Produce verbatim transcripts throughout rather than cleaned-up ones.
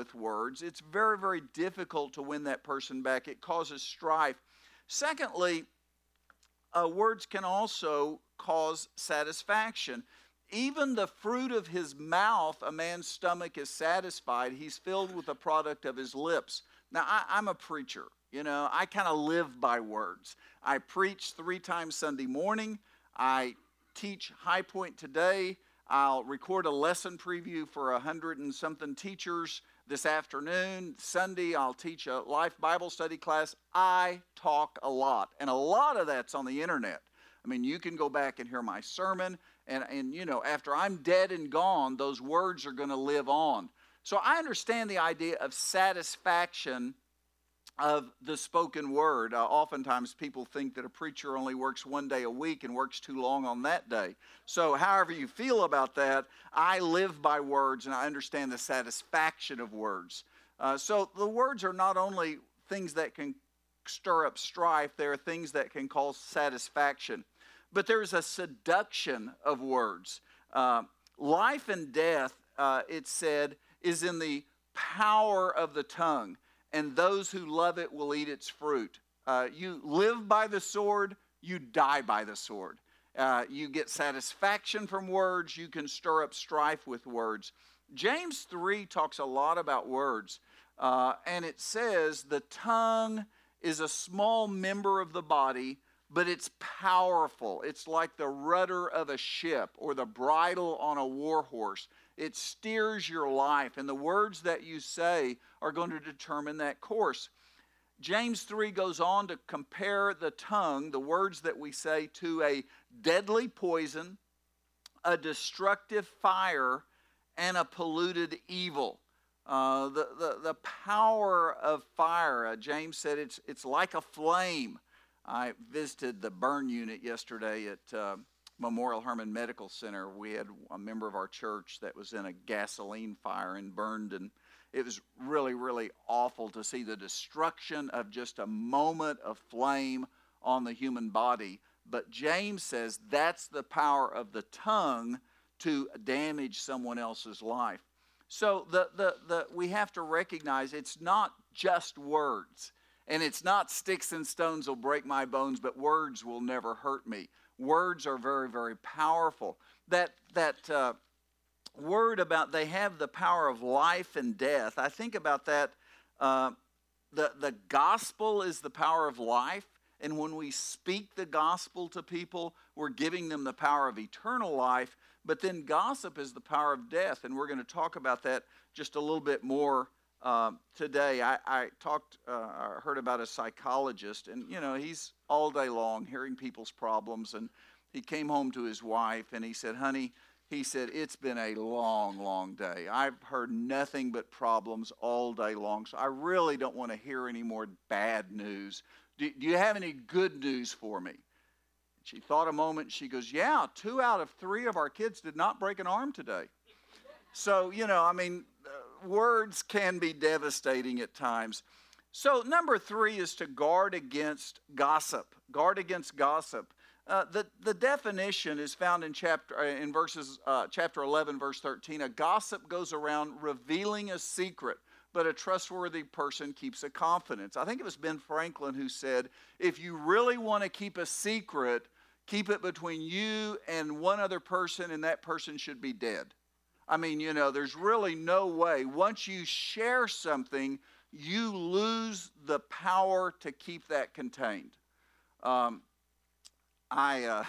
with words. It's very, very difficult to win that person back. It causes strife. Secondly, uh, words can also cause satisfaction. Even the fruit of his mouth, a man's stomach is satisfied. He's filled with the product of his lips. Now, I, I'm a preacher. You know, I kind of live by words. I preach three times Sunday morning. I teach High Point today. I'll record a lesson preview for a hundred and something teachers this afternoon. Sunday, I'll teach a Life Bible study class. I talk a lot, and a lot of that's on the internet. I mean, you can go back and hear my sermon, and, and you know, after I'm dead and gone, those words are going to live on. So I understand the idea of satisfaction of the spoken word. Uh, oftentimes people think that a preacher only works one day a week and works too long on that day. So however you feel about that, I live by words and I understand the satisfaction of words. Uh, so the words are not only things that can stir up strife, they are things that can cause satisfaction. But there's a seduction of words. Uh, life and death, uh, it said, is in the power of the tongue, and those who love it will eat its fruit. Uh, you live by the sword, you die by the sword. Uh, you get satisfaction from words, you can stir up strife with words. James three talks a lot about words, uh, and it says the tongue is a small member of the body, but it's powerful. It's like the rudder of a ship or the bridle on a war horse. It steers your life, and the words that you say are going to determine that course. James three goes on to compare the tongue, the words that we say, to a deadly poison, a destructive fire, and a polluted evil. Uh, the, the, the power of fire, uh, James said it's, it's like a flame. I visited the burn unit yesterday at uh, Memorial Hermann Medical Center. We had a member of our church that was in a gasoline fire and burned, and it was really, really awful to see the destruction of just a moment of flame on the human body. But James says that's the power of the tongue to damage someone else's life. So the, the, the, we have to recognize it's not just words, and it's not sticks and stones will break my bones, but words will never hurt me. Words are very, very powerful. That, that uh, word about they have the power of life and death, I think about that. Uh, the, the gospel is the power of life, and when we speak the gospel to people, we're giving them the power of eternal life. But then gossip is the power of death, and we're going to talk about that just a little bit more uh, today. I, I talked, uh, I heard about a psychologist, and you know he's all day long hearing people's problems. And he came home to his wife, and he said, "Honey," he said, "it's been a long, long day. I've heard nothing but problems all day long, so I really don't want to hear any more bad news. Do, do you have any good news for me?" She thought a moment. She goes, "Yeah, two out of three of our kids did not break an arm today." So, you know, I mean, uh, words can be devastating at times. So, number three is to guard against gossip. Guard against gossip. Uh, the, the definition is found in chapter uh, in verses uh, chapter eleven, verse thirteen. A gossip goes around revealing a secret, but a trustworthy person keeps a confidence. I think it was Ben Franklin who said, if you really want to keep a secret, keep it between you and one other person, and that person should be dead. I mean, you know, there's really no way. Once you share something, you lose the power to keep that contained. Um, I, uh,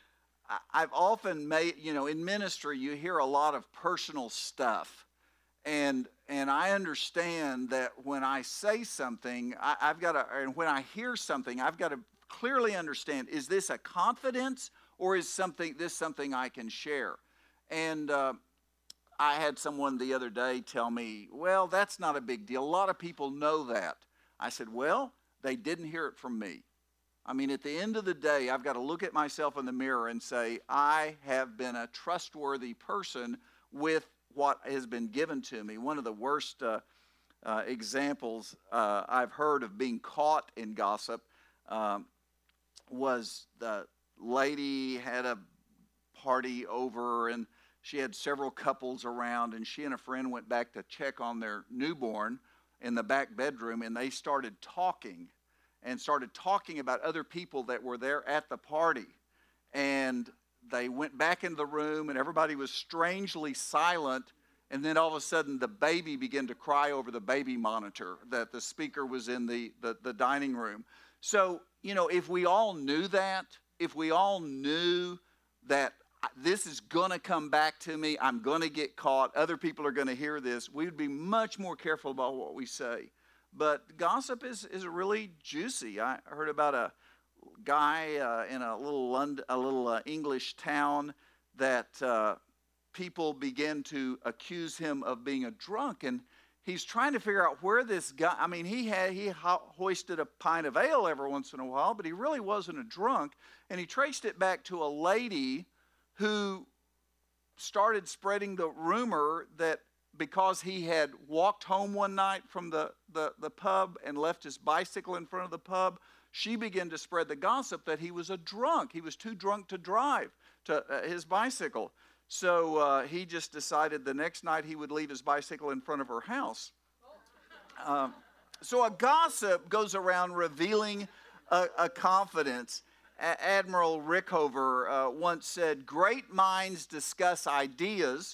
I've often made, you know, in ministry, you hear a lot of personal stuff. And and I understand that when I say something, I, I've got to, and when I hear something, I've got to clearly understand, is this a confidence or is something this something I can share? And uh, I had someone the other day tell me, well, that's not a big deal. A lot of people know that. I said, well, they didn't hear it from me. I mean, at the end of the day, I've got to look at myself in the mirror and say, I have been a trustworthy person with what has been given to me. One of the worst uh, uh, examples uh, I've heard of being caught in gossip um, was the lady had a party over, and she had several couples around, and she and a friend went back to check on their newborn in the back bedroom, and they started talking and started talking about other people that were there at the party. And they went back into the room, and everybody was strangely silent. And then all of a sudden, the baby began to cry over the baby monitor that the speaker was in the, the, the dining room. So, you know, if we all knew that, if we all knew that this is going to come back to me, I'm going to get caught, other people are going to hear this, we would be much more careful about what we say. But gossip is, is really juicy. I heard about a guy uh, in a little London, a little uh, English town that uh, people began to accuse him of being a drunk, and he's trying to figure out where this guy, I mean, he had he ho- hoisted a pint of ale every once in a while, but he really wasn't a drunk, and he traced it back to a lady who started spreading the rumor that because he had walked home one night from the, the, the pub and left his bicycle in front of the pub, she began to spread the gossip that he was a drunk. He was too drunk to drive to uh, his bicycle. So uh, he just decided the next night he would leave his bicycle in front of her house. Um, so a gossip goes around revealing a, a confidence. A- Admiral Rickover uh, once said, "Great minds discuss ideas,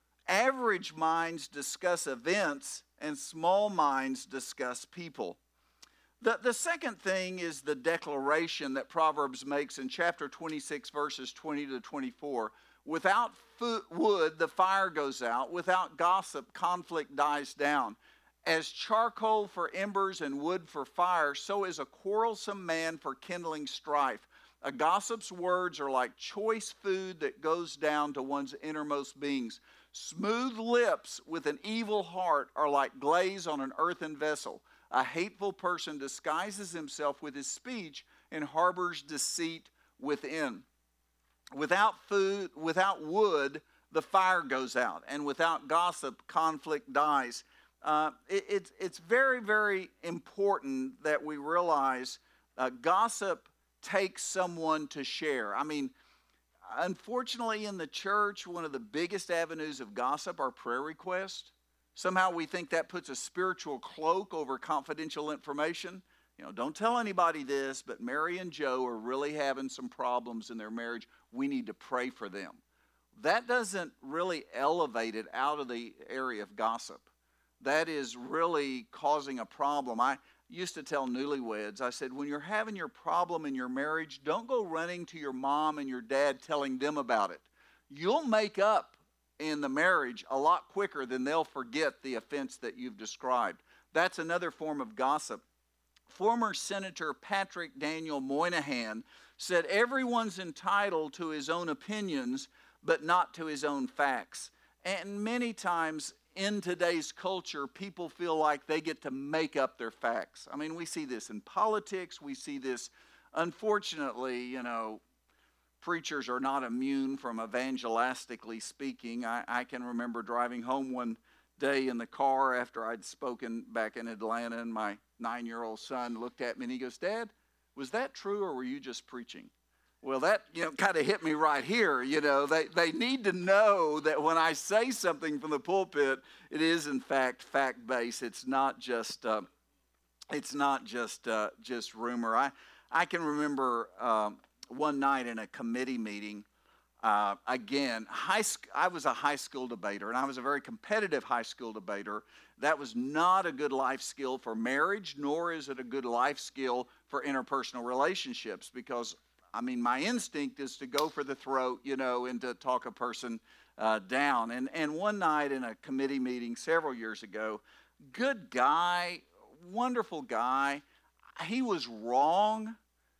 average minds discuss events, and small minds discuss people." The, the second thing is the declaration that Proverbs makes in chapter twenty-six, verses twenty to twenty-four. Without food, wood, the fire goes out. Without gossip, conflict dies down. As charcoal for embers and wood for fire, so is a quarrelsome man for kindling strife. A gossip's words are like choice food that goes down to one's innermost beings. Smooth lips with an evil heart are like glaze on an earthen vessel. A hateful person disguises himself with his speech and harbors deceit within. Without food, without wood, the fire goes out. And without gossip, conflict dies. Uh, it, it's, it's very, very important that we realize uh, gossip takes someone to share. I mean, unfortunately in the church, one of the biggest avenues of gossip are prayer requests. Somehow we think that puts a spiritual cloak over confidential information. You know, don't tell anybody this, but Mary and Joe are really having some problems in their marriage. We need to pray for them. That doesn't really elevate it out of the area of gossip. That is really causing a problem. I used to tell newlyweds, I said, when you're having your problem in your marriage, don't go running to your mom and your dad telling them about it. You'll make up in the marriage a lot quicker than they'll forget the offense that you've described. That's another form of gossip. Former Senator Patrick Daniel Moynihan said, everyone's entitled to his own opinions, but not to his own facts. And many times in today's culture, people feel like they get to make up their facts. I mean, we see this in politics. We see this, unfortunately, you know, preachers are not immune from evangelistically speaking. I, I can remember driving home one day in the car after I'd spoken back in Atlanta, and my nine-year-old son looked at me and he goes, "Dad, was that true or were you just preaching?" Well, that, you know, kind of hit me right here. You know, they, they need to know that when I say something from the pulpit, it is in fact fact-based. It's not just uh, it's not just uh, just rumor. I I can remember um, one night in a committee meeting. Uh, again, high sc- I was a high school debater, and I was a very competitive high school debater. That was not a good life skill for marriage, nor is it a good life skill for interpersonal relationships, because, I mean, my instinct is to go for the throat, you know, and to talk a person uh, down. And, and one night in a committee meeting several years ago, good guy, wonderful guy, he was wrong.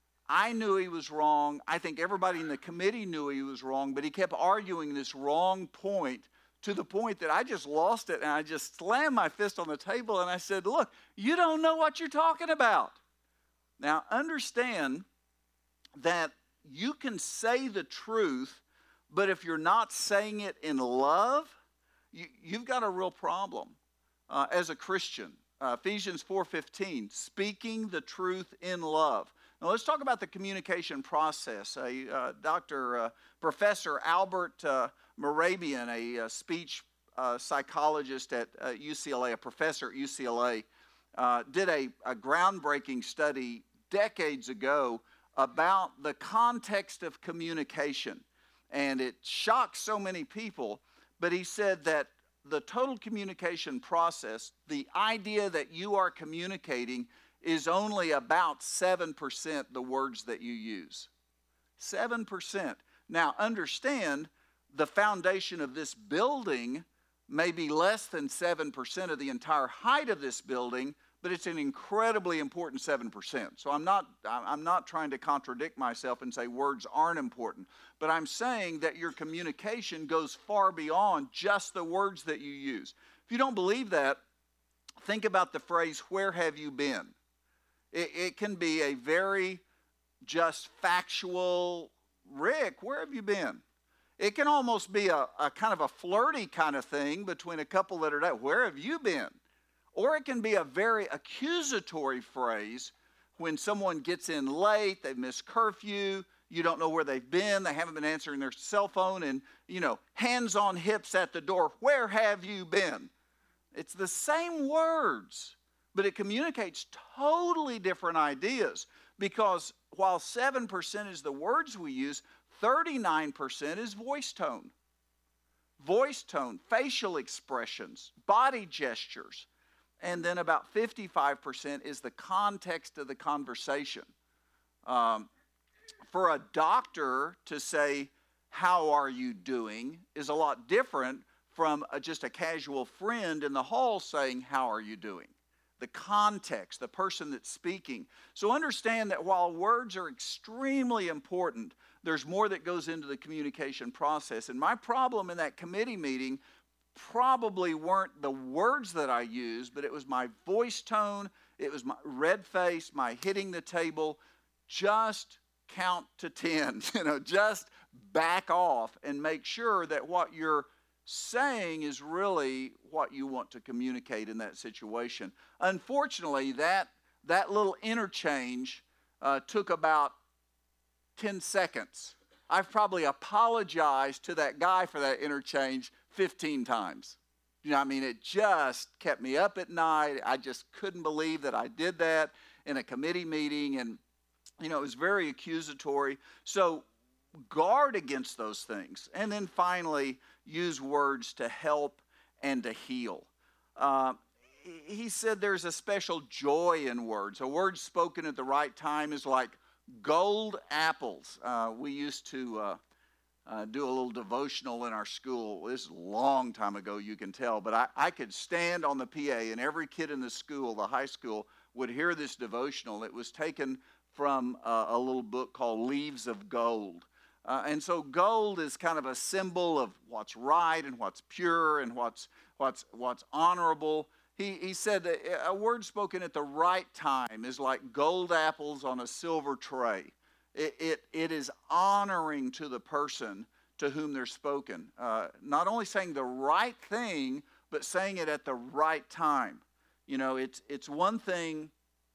I knew he was wrong. I think everybody in the committee knew he was wrong, but he kept arguing this wrong point to the point that I just lost it, and I just slammed my fist on the table, and I said, "Look, you don't know what you're talking about." Now, understand that you can say the truth, but if you're not saying it in love, you, you've got a real problem uh, as a Christian. Uh, Ephesians four fifteen, speaking the truth in love. Now, let's talk about the communication process. Uh, uh, Doctor Uh, Professor Albert uh, Morabian, a, a speech uh, psychologist at uh, U C L A, a professor at U C L A, uh, did a, a groundbreaking study decades ago about the context of communication. And it shocked so many people, but he said that the total communication process, the idea that you are communicating, is only about seven percent the words that you use. seven percent. Now, understand, the foundation of this building may be less than seven percent of the entire height of this building, but it's an incredibly important seven percent. So I'm not, I'm not trying to contradict myself and say words aren't important, but I'm saying that your communication goes far beyond just the words that you use. If you don't believe that, think about the phrase, "Where have you been?" It, it can be a very just factual, "Rick, where have you been?" It can almost be a, a kind of a flirty kind of thing between a couple that are there. "Where have you been?" Or it can be a very accusatory phrase when someone gets in late, they've missed curfew, you don't know where they've been, they haven't been answering their cell phone, and, you know, hands on hips at the door, "Where have you been?" It's the same words, but it communicates totally different ideas, because while seven percent is the words we use, thirty-nine percent is voice tone. Voice tone, facial expressions, body gestures. And then about fifty-five percent is the context of the conversation. Um, for a doctor to say, "How are you doing?" is a lot different from a, just a casual friend in the hall saying, "How are you doing?" The context, the person that's speaking. So understand that while words are extremely important, there's more that goes into the communication process. And my problem in that committee meeting probably weren't the words that I used, but it was my voice tone, it was my red face, my hitting the table. Just count to ten, you know, just back off and make sure that what you're saying is really what you want to communicate in that situation. Unfortunately, that, that little interchange uh, took about ten seconds. I've probably apologized to that guy for that interchange fifteen times. You know, I mean, it just kept me up at night. I just couldn't believe that I did that in a committee meeting, and, you know, it was very accusatory. So guard against those things. And then finally, use words to help and to heal. Uh, he said there's a special joy in words. A word spoken at the right time is like gold apples. Uh, we used to uh, uh, do a little devotional in our school. This is a long time ago, you can tell, but I, I could stand on the P A, and every kid in the school, the high school, would hear this devotional. It was taken from uh, a little book called Leaves of Gold. Uh, and so gold is kind of a symbol of what's right and what's pure and what's what's what's honorable. He, he said that a word spoken at the right time is like gold apples on a silver tray. It, it, it is honoring to the person to whom they're spoken. Uh, not only saying the right thing, but saying it at the right time. You know, it's, it's one thing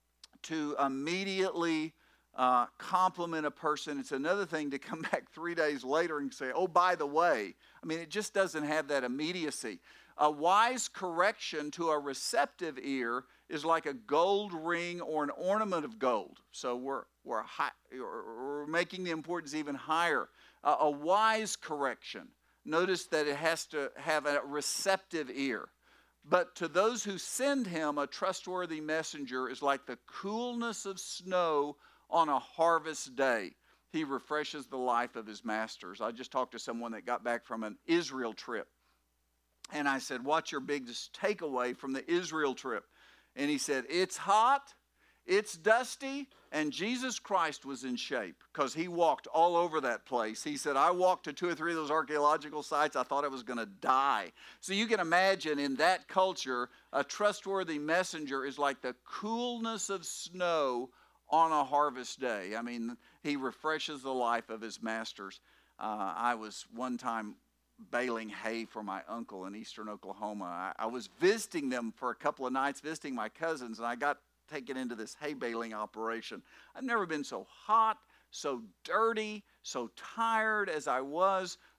to immediately uh, compliment a person. It's another thing to come back three days later and say, "Oh, by the way." I mean, it just doesn't have that immediacy. A wise correction to a receptive ear is like a gold ring or an ornament of gold. So we're, we're, high, we're making the importance even higher. Uh, a wise correction, notice that it has to have a receptive ear. But to those who send him, a trustworthy messenger is like the coolness of snow on a harvest day. He refreshes the life of his masters. I just talked to someone that got back from an Israel trip. And I said, "What's your biggest takeaway from the Israel trip?" And he said, "It's hot, it's dusty, and Jesus Christ was in shape," because he walked all over that place. He said, "I walked to two or three of those archaeological sites. I thought I was going to die." So you can imagine in that culture, a trustworthy messenger is like the coolness of snow on a harvest day. I mean, he refreshes the life of his masters. Uh, I was one time baling hay for my uncle in eastern Oklahoma. I, I was visiting them for a couple of nights, visiting my cousins, and I got taken into this hay baling operation. I've never been so hot, so dirty, so tired as I was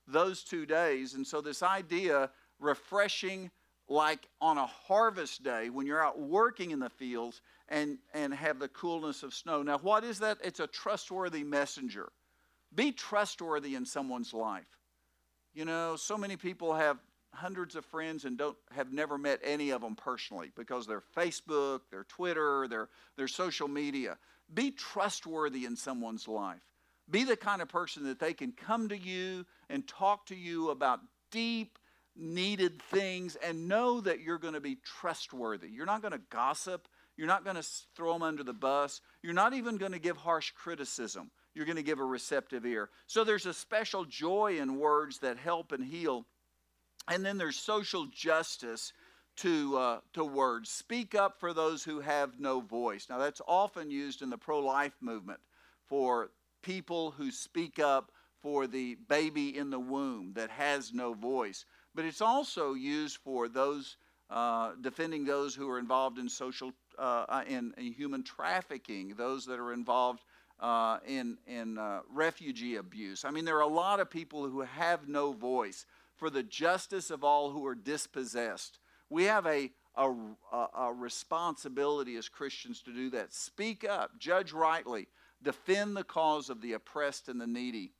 those two days. And so this idea, refreshing like on a harvest day when you're out working in the fields and, and have the coolness of snow. Now, what is that? It's a trustworthy messenger. Be trustworthy in someone's life. You know, so many people have hundreds of friends and don't have never met any of them personally because they're Facebook, their Twitter, their, their social media. Be trustworthy in someone's life. Be the kind of person that they can come to you and talk to you about deep, needed things and know that you're going to be trustworthy. You're not going to gossip. You're not going to throw them under the bus. You're not even going to give harsh criticism. You're going to give a receptive ear. So there's a special joy in words that help and heal. And then there's social justice to, uh, to words. Speak up for those who have no voice. Now that's often used in the pro-life movement for people who speak up for the baby in the womb that has no voice. But it's also used for those uh, defending those who are involved in social, uh, in, in human trafficking, those that are involved uh, in, in uh, refugee abuse. I mean, there are a lot of people who have no voice for the justice of all who are dispossessed. We have a, a, a responsibility as Christians to do that. Speak up, judge rightly, defend the cause of the oppressed and the needy.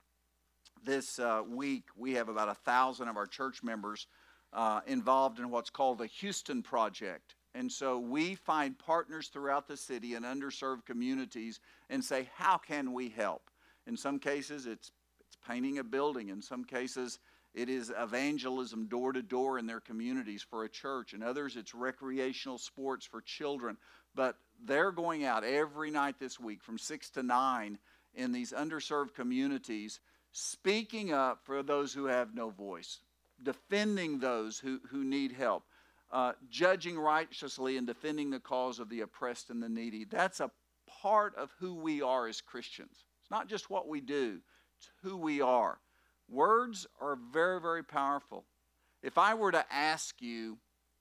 This uh, week, we have about a thousand of our church members uh, involved in what's called the Houston Project. And so we find partners throughout the city and underserved communities and say, how can we help? In some cases, it's, it's painting a building. In some cases, it is evangelism door to door in their communities for a church. In others, it's recreational sports for children. But they're going out every night this week from six to nine in these underserved communities, speaking up for those who have no voice, defending those who, who need help, uh, judging righteously and defending the cause of the oppressed and the needy. That's a part of who we are as Christians. It's not just what we do, it's who we are. Words are very, very powerful. If I were to ask you,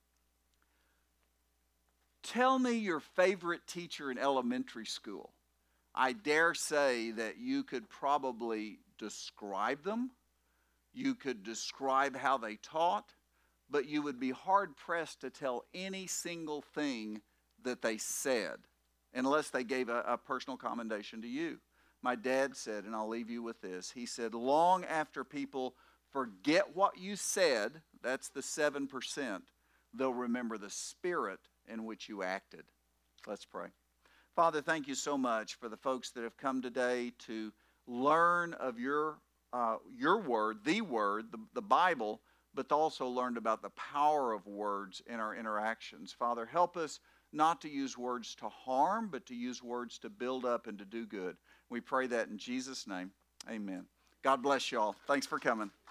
tell me your favorite teacher in elementary school, I dare say that you could probably describe them. You could describe how they taught, but you would be hard-pressed to tell any single thing that they said unless they gave a, a personal commendation to you. My dad said, and I'll leave you with this, he said, long after people forget what you said, that's the seven percent, they'll remember the spirit in which you acted. Let's pray. Father, thank you so much for the folks that have come today to learn of your uh, your word, the word, the, the Bible, but also learned about the power of words in our interactions. Father, help us not to use words to harm, but to use words to build up and to do good. We pray that in Jesus' name. Amen. God bless you all. Thanks for coming.